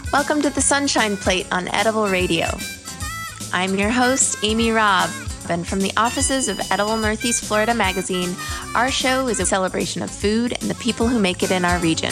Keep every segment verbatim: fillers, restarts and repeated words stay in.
Welcome to the Sunshine Plate on Edible Radio. I'm your host, Amy Robb, and from the offices of Edible Northeast Florida magazine, our show is a celebration of food and the people who make it in our region.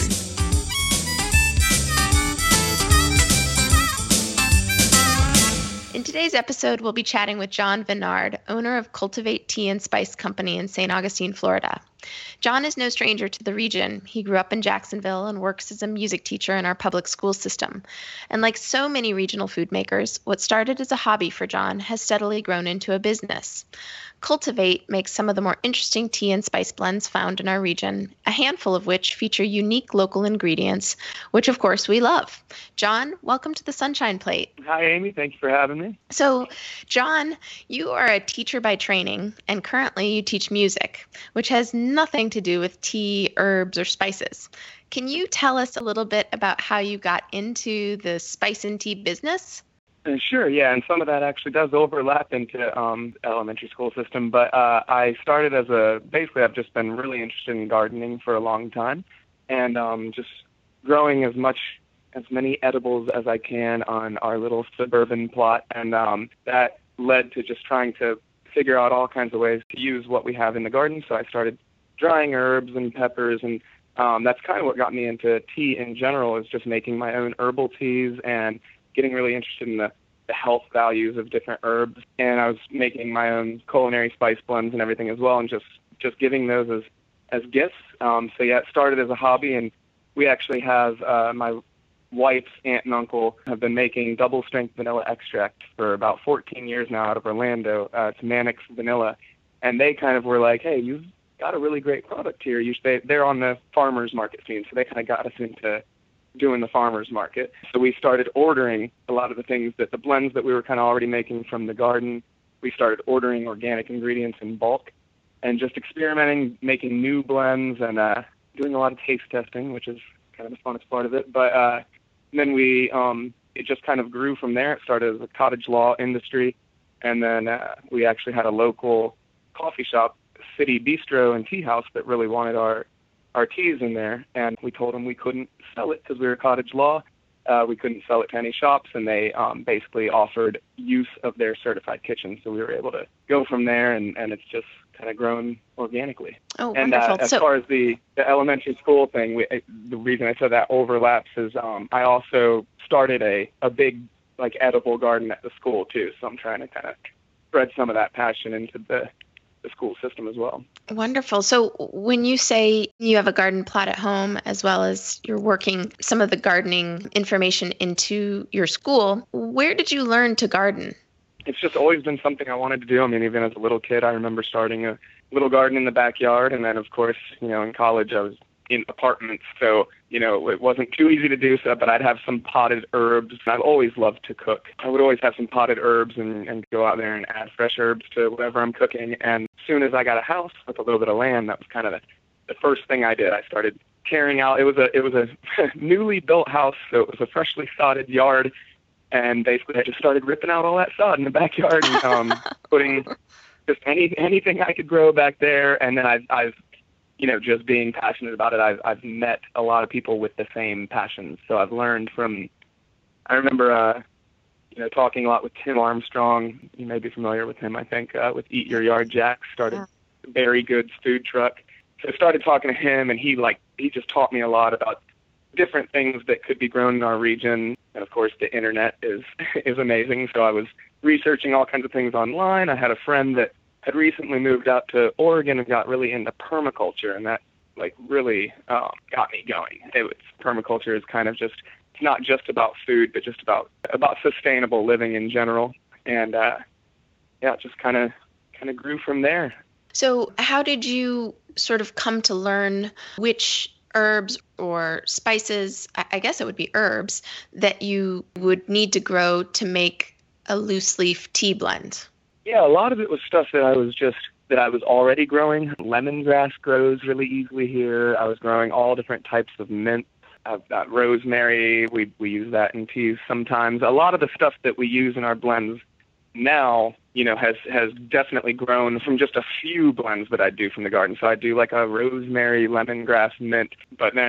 In today's episode, we'll be chatting with John Vennard, owner of Cultivate Tea and Spice Company in Saint Augustine, Florida. John is no stranger to the region. He grew up in Jacksonville and works as a music teacher in our public school system. And like so many regional food makers, what started as a hobby for John has steadily grown into a business. Cultivate makes some of the more interesting tea and spice blends found in our region, a handful of which feature unique local ingredients, which of course we love. John, welcome to the Sunshine Plate. Hi, Amy. Thank you for having me. So, John, you are a teacher by training, and currently you teach music, which has nothing to do with tea, herbs, or spices. Can you tell us a little bit about how you got into the spice and tea business? Uh, sure, yeah, and some of that actually does overlap into um, elementary school system, but uh, I started as a, basically I've just been really interested in gardening for a long time, and um, just growing as much, as many edibles as I can on our little suburban plot, and um, that led to just trying to figure out all kinds of ways to use what we have in the garden, so I started drying herbs and peppers, and um, that's kind of what got me into tea in general, is just making my own herbal teas and getting really interested in the, the health values of different herbs. And I was making my own culinary spice blends and everything as well, and just, just giving those as, as gifts. Um, so yeah, it started as a hobby, and we actually have uh, my wife's aunt and uncle have been making double strength vanilla extract for about fourteen years now out of Orlando. Uh, it's Mannix Vanilla. And they kind of were like, hey, you've got a really great product here. You should, they're on the farmer's market scene, so they kind of got us into doing the farmer's market. So we started ordering a lot of the things that the blends that we were kind of already making from the garden. We started ordering organic ingredients in bulk and just experimenting, making new blends, and uh, doing a lot of taste testing, which is kind of the funnest part of it. But uh, then we, um, it just kind of grew from there. It started as a cottage law industry, and then uh, we actually had a local coffee shop, City Bistro and Tea House, that really wanted our our teas in there, and we told them we couldn't sell it because we were cottage law. Uh, we couldn't sell it to any shops, and they um, basically offered use of their certified kitchen. So we were able to go from there, and, and it's just kind of grown organically. Oh, and wonderful. uh, as so- far as the, the elementary school thing, we, the reason I said that overlaps is um, I also started a, a big like edible garden at the school too. So I'm trying to kind of spread some of that passion into the the school system as well. Wonderful. So when you say you have a garden plot at home, as well as you're working some of the gardening information into your school, where did you learn to garden? It's just always been something I wanted to do. I mean, even as a little kid, I remember starting a little garden in the backyard. And then, of course, you know, in college, I was in apartments. So, you know, it wasn't too easy to do so, but I'd have some potted herbs. I've always loved to cook. I would always have some potted herbs and, and go out there and add fresh herbs to whatever I'm cooking. And as soon as I got a house with a little bit of land, that was kind of the, the first thing I did. I started carrying out, it was a, it was a newly built house. So it was a freshly sodded yard. And basically I just started ripping out all that sod in the backyard and um, putting just any, anything I could grow back there. And then I've, I've, you know, just being passionate about it, I've, I've met a lot of people with the same passions. So I've learned from, I remember, uh, you know, talking a lot with Tim Armstrong. You may be familiar with him, I think, uh, with Eat Your Yard Jack, started yeah. Berry Goods food truck. So I started talking to him, and he, like, he just taught me a lot about different things that could be grown in our region. And of course, the internet is, is amazing. So I was researching all kinds of things online. I had a friend that had recently moved out to Oregon and got really into permaculture, and that like really um, got me going. It was, permaculture is kind of just, it's not just about food, but just about about sustainable living in general. And uh, yeah, it just kind of kind of grew from there. So how did you sort of come to learn which herbs or spices, I guess it would be herbs, that you would need to grow to make a loose leaf tea blend? Yeah, a lot of it was stuff that I was just, that I was already growing. Lemongrass grows really easily here. I was growing all different types of mint. I've got rosemary. We we use that in teas sometimes. A lot of the stuff that we use in our blends now, you know, has, has definitely grown from just a few blends that I do from the garden. So I do like a rosemary, lemongrass, mint, but then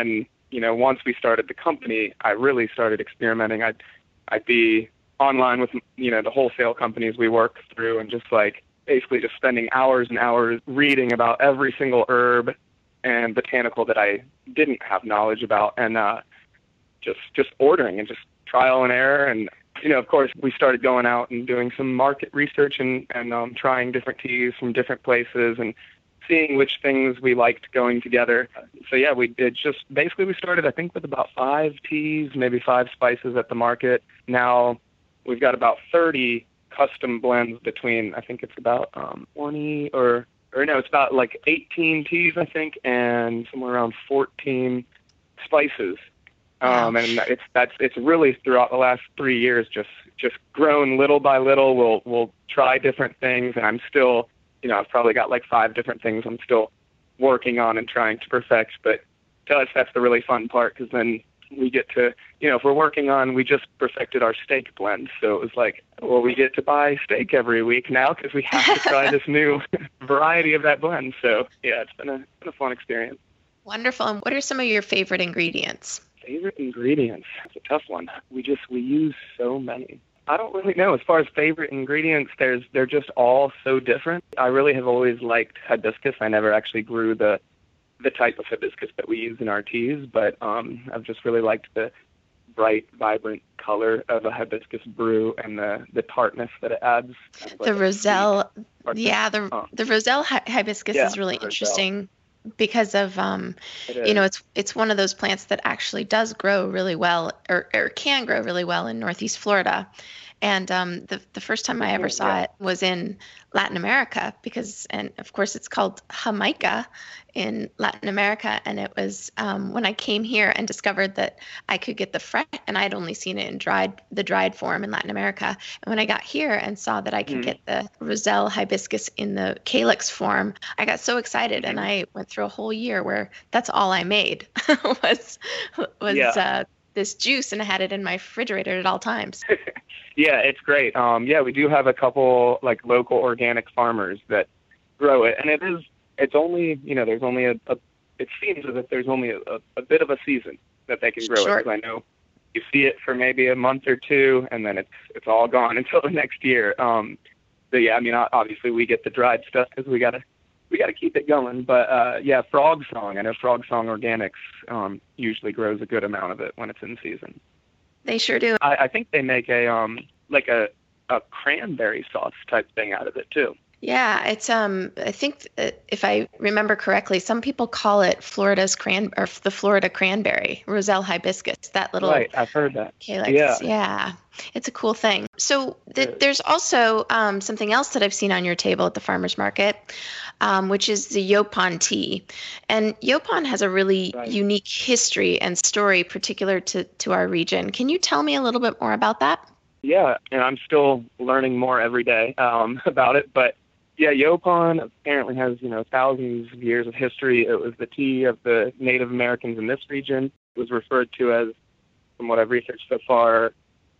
you know, once we started the company, I really started experimenting. I'd, I'd be online with, you know, the wholesale companies we work through and just like basically just spending hours and hours reading about every single herb and botanical that I didn't have knowledge about, and uh, just just ordering and just trial and error. And, you know, of course, we started going out and doing some market research and, and um, trying different teas from different places and seeing which things we liked going together. So, yeah, we did just basically we started, I think, with about five teas, maybe five spices at the market. Now we've got about thirty custom blends between, I think it's about um, twenty or, or no, it's about like eighteen teas, I think, and somewhere around fourteen spices. Um, Wow. and it's that's it's really throughout the last three years just just grown little by little. We'll we'll try different things, and I'm still, you know, I've probably got like five different things I'm still working on and trying to perfect. But to us, that's the really fun part, because then we get to, you know, if we're working on, we just perfected our steak blend. So it was like, well, we get to buy steak every week now because we have to try this new variety of that blend. So yeah, it's been a, been a fun experience. Wonderful. And what are some of your favorite ingredients? Favorite ingredients? That's a tough one. We just, we use so many. I don't really know. As far as favorite ingredients, there's, they're just all so different. I really have always liked hibiscus. I never actually grew the the type of hibiscus that we use in our teas, but um, I've just really liked the bright, vibrant color of a hibiscus brew and the, the tartness that it adds. Kind of like The Roselle, sweet- yeah, the Oh. the Roselle hi- hibiscus Yeah, is really the Roselle. interesting because of um, It you is. know, it's it's one of those plants that actually does grow really well, or, or can grow really well in Northeast Florida. And um, the the first time I ever saw Yeah. it was in Latin America, because, and of course it's called Jamaica in Latin America. And it was um, when I came here and discovered that I could get the fresh, and I'd only seen it in dried, the dried form in Latin America. And when I got here and saw that I could Mhm. get the Roselle hibiscus in the calyx form, I got so excited, and Mhm. I went through a whole year where that's all I made was was Yeah. uh, this juice, and I had it in my refrigerator at all times. Yeah, it's great. Um, yeah, we do have a couple like local organic farmers that grow it, and it is, it's only, you know, there's only a, a it seems as if there's only a, a, a bit of a season that they can grow Sure. it. Because I know you see it for maybe a month or two, and then it's it's all gone until the next year. Um, but yeah, I mean, o- obviously we get the dried stuff because we gotta we gotta keep it going. But uh, yeah, Frog Song. I know Frog Song Organics um, usually grows a good amount of it when it's in season. They sure do. I, I think they make a um like a a cranberry sauce type thing out of it too. Yeah, it's um. I think uh, if I remember correctly, some people call it Florida's cran or the Florida cranberry, Roselle hibiscus. That little Right, I've heard that. calyx. Yeah. Yeah, it's a cool thing. So th- It is. there's also um, something else that I've seen on your table at the farmers market, um, which is the Yopon tea. And Yopon has a really Right. unique history and story particular to to our region. Can you tell me a little bit more about that? Yeah, and I'm still learning more every day um, about it. But yeah, Yopon apparently has, you know, thousands of years of history. It was the tea of the Native Americans in this region. It was referred to as, from what I've researched so far,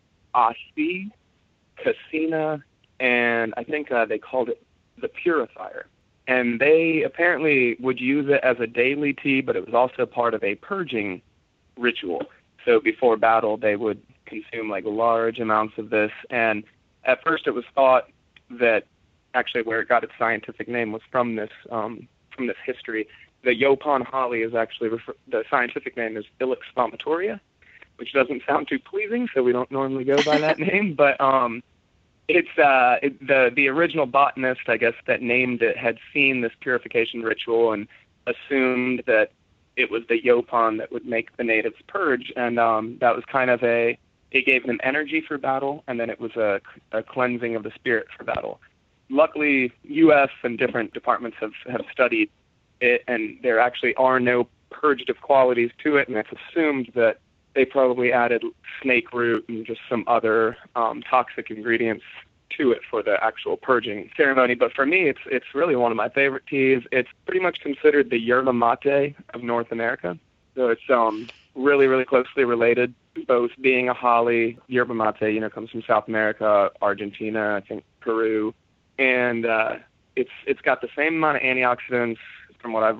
Asi, Casina, and I think uh, they called it the purifier. And they apparently would use it as a daily tea, but it was also part of a purging ritual. So before battle, they would consume like large amounts of this. And at first it was thought that actually where it got its scientific name was from this um, from this history. The Yopon holly is actually, refer- the scientific name is Ilex vomitoria, which doesn't sound too pleasing, so we don't normally go by that name. But um, it's uh, it, the the original botanist, I guess, that named it had seen this purification ritual and assumed that it was the Yopon that would make the natives purge, and um, that was kind of a, it gave them energy for battle, and then it was a, a cleansing of the spirit for battle. Luckily, U S and different departments have, have studied it, and there actually are no purgative qualities to it, and it's assumed that they probably added snake root and just some other um, toxic ingredients to it for the actual purging ceremony. But for me, it's it's really one of my favorite teas. It's pretty much considered the yerba mate of North America. So it's um really, really closely related, both being a holly. Yerba mate, you know, comes from South America, Argentina, I think Peru. And uh, it's it's got the same amount of antioxidants, from what I've read,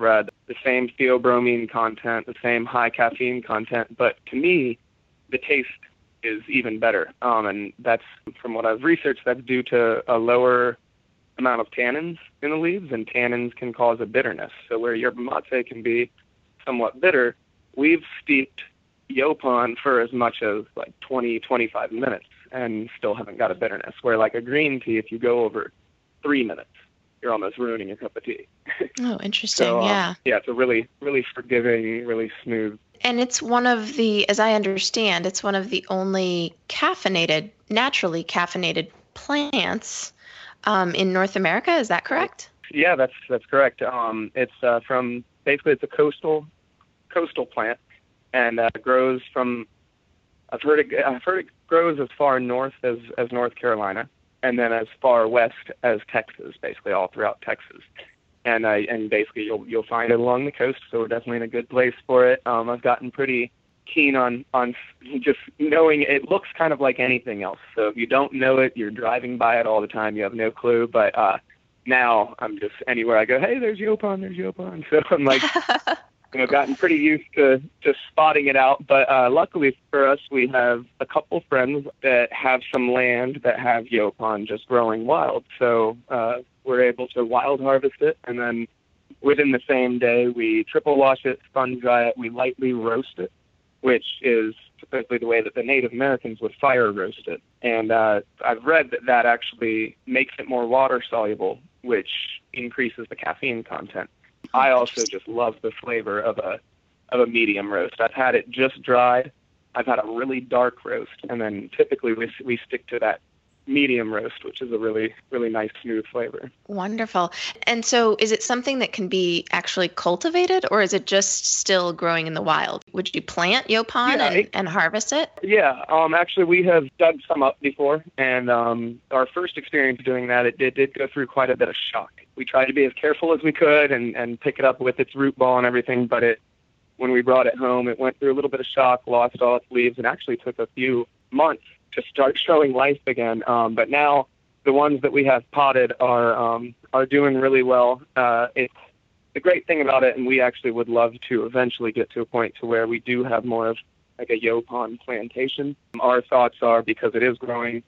the same theobromine content, the same high caffeine content, but to me, the taste is even better. Um, and that's, from what I've researched, that's due to a lower amount of tannins in the leaves, and tannins can cause a bitterness. So where yerba mate can be somewhat bitter, we've steeped Yaupon for as much as like twenty, twenty-five minutes and still haven't got a bitterness. Where like a green tea, if you go over three minutes, you're almost ruining your cup of tea. Oh, interesting. so, um, yeah. Yeah, it's a really, really forgiving, really smooth. And it's one of the, as I understand, it's one of the only caffeinated, naturally caffeinated plants um, in North America. Is that correct? Yeah, that's that's correct. Um, it's uh, from, basically it's a coastal coastal plant, and uh, grows from, I've heard it, I've heard it grows as far north as, as North Carolina, and then as far west as Texas, basically all throughout Texas. And uh, and basically you'll you'll find it along the coast, so we're definitely in a good place for it. Um, I've gotten pretty keen on on just knowing it looks kind of like anything else. So if you don't know it, you're driving by it all the time, you have no clue. But uh, now I'm just anywhere I go, hey, there's Yaupon, there's Yaupon. So I'm like, you know, gotten pretty used to just spotting it out. But uh, luckily for us, we have a couple friends that have some land that have Yaupon just growing wild. So uh, we're able to wild harvest it, and then within the same day, we triple wash it, spun dry it, we lightly roast it, which is typically the way that the Native Americans would fire roast it. And uh, I've read that that actually makes it more water soluble, which increases the caffeine content. I also just love the flavor of a of a medium roast. I've had it just dried. I've had a really dark roast, and then typically we we stick to that medium roast, which is a really, really nice, smooth flavor. Wonderful. And so is it something that can be actually cultivated, or is it just still growing in the wild? Would you plant Yaupon yeah, and, it, and harvest it? Yeah, um, actually we have dug some up before, and um, our first experience doing that, it did, did go through quite a bit of shock. We tried to be as careful as we could and, and pick it up with its root ball and everything, but it when we brought it home, it went through a little bit of shock, lost all its leaves, and actually took a few months to start showing life again. Um, but now the ones that we have potted are um, are doing really well. Uh, it's the great thing about it, and we actually would love to eventually get to a point to where we do have more of like a Yaupon plantation. Our thoughts are, because it is growing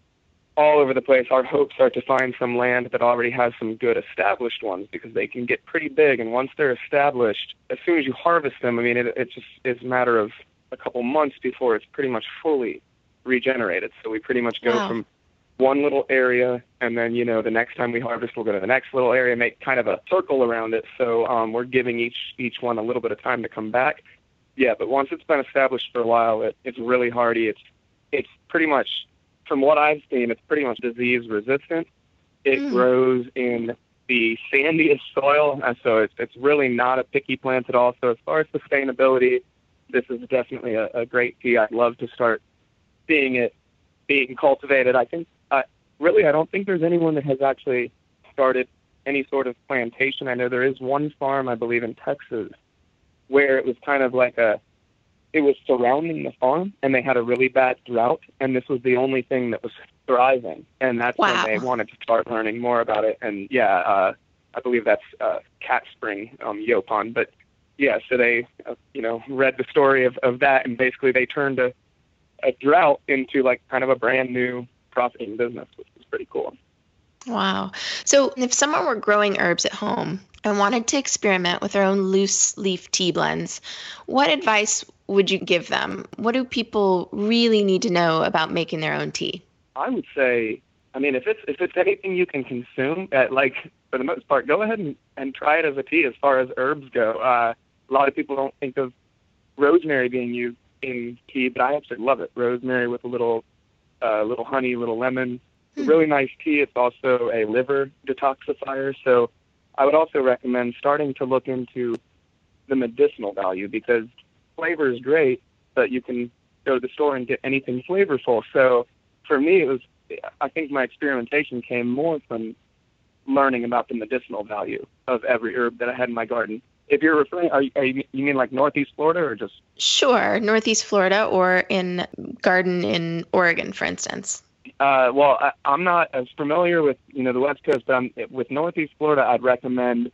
all over the place, our hopes are to find some land that already has some good established ones, because they can get pretty big. And once they're established, as soon as you harvest them, I mean, it, it just is a matter of a couple months before it's pretty much fully regenerated. So we pretty much go Wow. from one little area, and then, you know, the next time we harvest, we'll go to the next little area, make kind of a circle around it. So um, we're giving each each one a little bit of time to come back. Yeah, but once it's been established for a while, it, it's really hardy. It's it's pretty much, from what I've seen, it's pretty much disease resistant. It Mm. grows in the sandiest soil, and so it's it's really not a picky plant at all. So as far as sustainability, this is definitely a, a great tea. I'd love to start seeing it being cultivated. I think, uh, really, I don't think there's anyone that has actually started any sort of plantation. I know there is one farm, I believe, in Texas, where it was kind of like a, it was surrounding the farm, and they had a really bad drought, and this was the only thing that was thriving. And that's Wow. when they wanted to start learning more about it. And yeah, uh, I believe that's uh, Cat Spring um, Yaupon. But yeah, so they, uh, you know, read the story of, of that, and basically they turned a a drought into like kind of a brand new profiting business, which is pretty cool. Wow. So if someone were growing herbs at home and wanted to experiment with their own loose leaf tea blends, what advice would you give them? What do people really need to know about making their own tea? I would say, I mean, if it's if it's anything you can consume, at, like for the most part, go ahead and, and try it as a tea. As far as herbs go, uh, a lot of people don't think of rosemary being used in tea, but I absolutely love it. Rosemary with a little, uh, little honey, little lemon. Hmm. Really nice tea. It's also a liver detoxifier. So I would also recommend starting to look into the medicinal value, because flavor is great, but you can go to the store and get anything flavorful. So for me, it was, I think my experimentation came more from learning about the medicinal value of every herb that I had in my garden. If you're referring, are you, are you, you mean like Northeast Florida or just? Sure, Northeast Florida or in garden in Oregon, for instance. Uh, well, I, I'm not as familiar with, you know, the West Coast, but I'm, with Northeast Florida, I'd recommend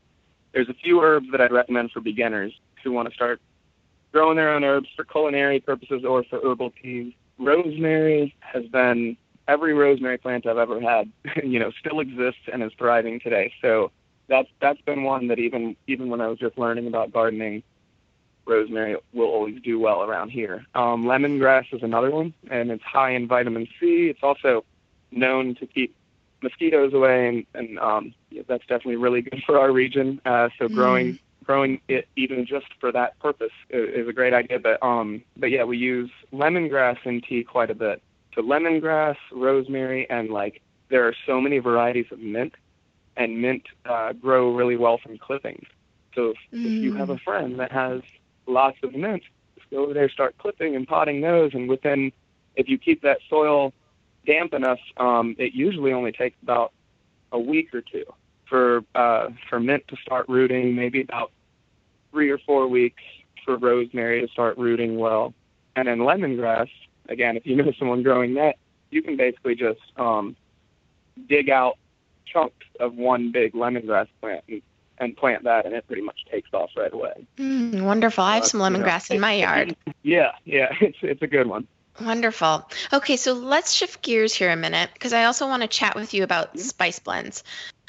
there's a few herbs that I'd recommend for beginners who want to start growing their own herbs for culinary purposes or for herbal teas. Rosemary has been, every rosemary plant I've ever had, you know, still exists and is thriving today. So that's that's been one that even even when I was just learning about gardening, rosemary will always do well around here. Um, lemongrass is another one, and it's high in vitamin C. It's also known to keep mosquitoes away, and, and um, yeah, that's definitely really good for our region. Uh, so mm. growing growing it even just for that purpose is, is a great idea. But um, but yeah, we use lemongrass in tea quite a bit. So lemongrass, rosemary, and like there are so many varieties of mint, and mint uh, grow really well from clippings. So if, mm. if you have a friend that has lots of mint, just go over there, start clipping and potting those, and within, if you keep that soil damp enough, um, it usually only takes about a week or two for uh, for mint to start rooting, maybe about three or four weeks for rosemary to start rooting well. And then lemongrass, again, if you know someone growing that, you can basically just um, dig out chunks of one big lemongrass plant and, and plant that, and it pretty much takes off right away. Mm, wonderful. I have uh, some lemongrass you know, in my yard. Yeah, yeah, it's it's a good one. Wonderful. Okay, so let's shift gears here a minute, because I also want to chat with you about mm-hmm. spice blends.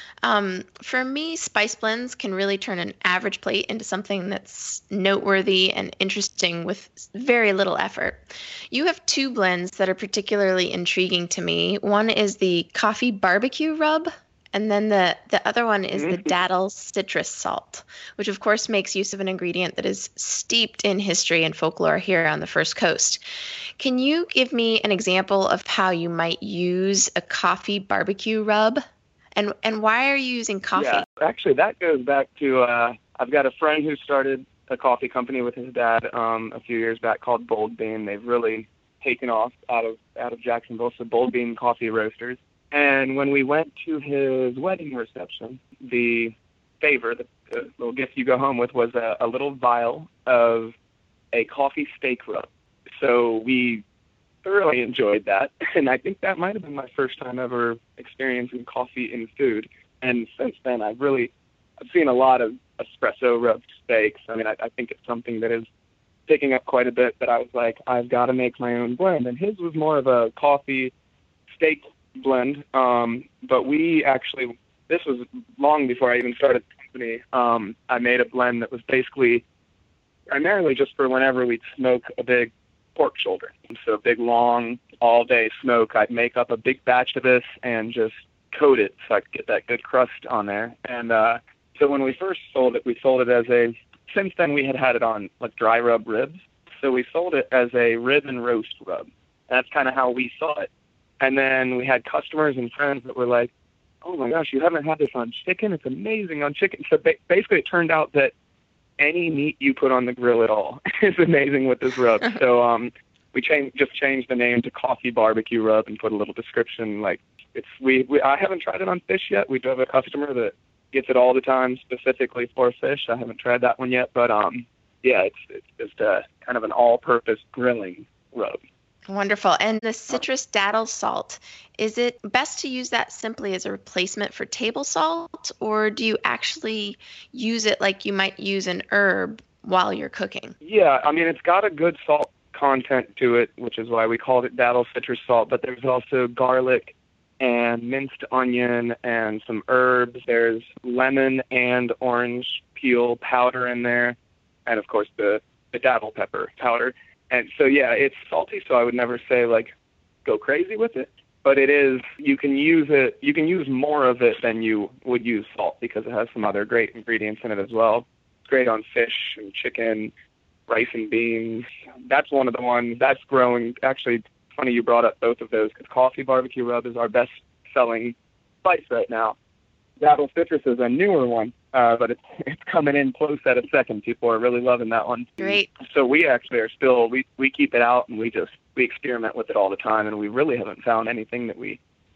Um, for me, spice blends can really turn an average plate into something that's noteworthy and interesting with very little effort. You have two blends that are particularly intriguing to me. One is the coffee barbecue rub, and then the, the other one is the datil citrus salt, which of course makes use of an ingredient that is steeped in history and folklore here on the First Coast. Can you give me an example of how you might use a coffee barbecue rub? And and why are you using coffee? Yeah, actually, that goes back to, uh, I've got a friend who started a coffee company with his dad um, a few years back called Bold Bean. They've really taken off out of out of Jacksonville, so Bold Bean Coffee Roasters. And when we went to his wedding reception, the favor, the, the little gift you go home with, was a, a little vial of a coffee steak rub. So we thoroughly enjoyed that, and I think that might have been my first time ever experiencing coffee in food. And since then, I've really I've seen a lot of espresso rubbed steaks. I mean, I, I think it's something that is picking up quite a bit. But I was like, I've got to make my own blend, and his was more of a coffee steak blend. Um, but we actually, this was long before I even started the company. Um, I made a blend that was basically primarily just for whenever we'd smoke a big pork shoulder. So a big, long, all-day smoke. I'd make up a big batch of this and just coat it so I could get that good crust on there. And uh, so when we first sold it, we sold it as a, since then we had had it on like dry rub ribs. So we sold it as a rib and roast rub. That's kind of how we saw it. And then we had customers and friends that were like, oh my gosh, you haven't had this on chicken? It's amazing on chicken. So ba- basically it turned out that any meat you put on the grill at all is amazing with this rub. So um, we changed, just changed the name to Coffee Barbecue Rub and put a little description. Like it's we, we I haven't tried it on fish yet. We do have a customer that gets it all the time specifically for fish. I haven't tried that one yet, but um, yeah, it's it's just a kind of an all-purpose grilling rub. Wonderful. And the citrus datil salt, is it best to use that simply as a replacement for table salt, or do you actually use it like you might use an herb while you're cooking? Yeah, I mean, it's got a good salt content to it, which is why we called it datil citrus salt, but there's also garlic and minced onion and some herbs. There's lemon and orange peel powder in there, and of course the, the datil pepper powder. And so, yeah, it's salty, so I would never say, like, go crazy with it. But it is, you can use it, you can use more of it than you would use salt because it has some other great ingredients in it as well. It's great on fish and chicken, rice and beans. That's one of the ones that's growing. Actually, funny you brought up both of those because Coffee Barbecue Rub is our best-selling spice right now. Datil Citrus is a newer one, uh, but it's it's coming in close at a second. People are really loving that one. Great. So we actually are still, we, we keep it out and we just, we experiment with it all the time, and we really haven't found anything that we,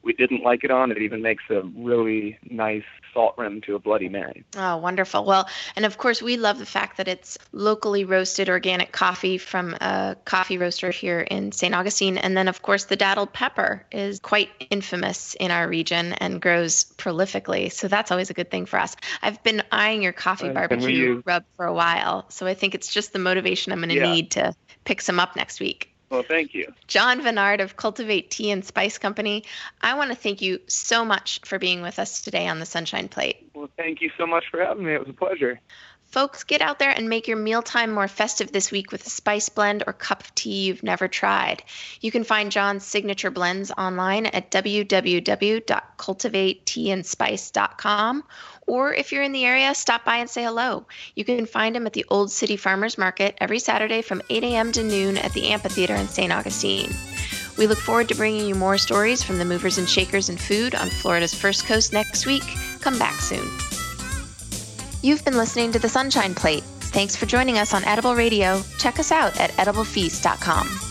we didn't like it on, it even makes a really nice salt rim to a Bloody Mary. Oh, wonderful. Well, and of course, we love the fact that it's locally roasted organic coffee from a coffee roaster here in Saint Augustine. And then, of course, the daddled pepper is quite infamous in our region and grows prolifically. So that's always a good thing for us. I've been eyeing your coffee Uh, barbecue rub for a while. So I think it's just the motivation I'm going to Yeah. need to pick some up next week. Well, thank you. John Vennard of Cultivate Tea and Spice Company, I want to thank you so much for being with us today on the Sunshine Plate. Well, thank you so much for having me. It was a pleasure. Folks, get out there and make your mealtime more festive this week with a spice blend or cup of tea you've never tried. You can find John's signature blends online at w w w dot cultivate tea and spice dot com. Or if you're in the area, stop by and say hello. You can find him at the Old City Farmers Market every Saturday from eight a.m. to noon at the Amphitheater in Saint Augustine. We look forward to bringing you more stories from the movers and shakers in food on Florida's First Coast next week. Come back soon. You've been listening to The Sunshine Plate. Thanks for joining us on Edible Radio. Check us out at edible feast dot com.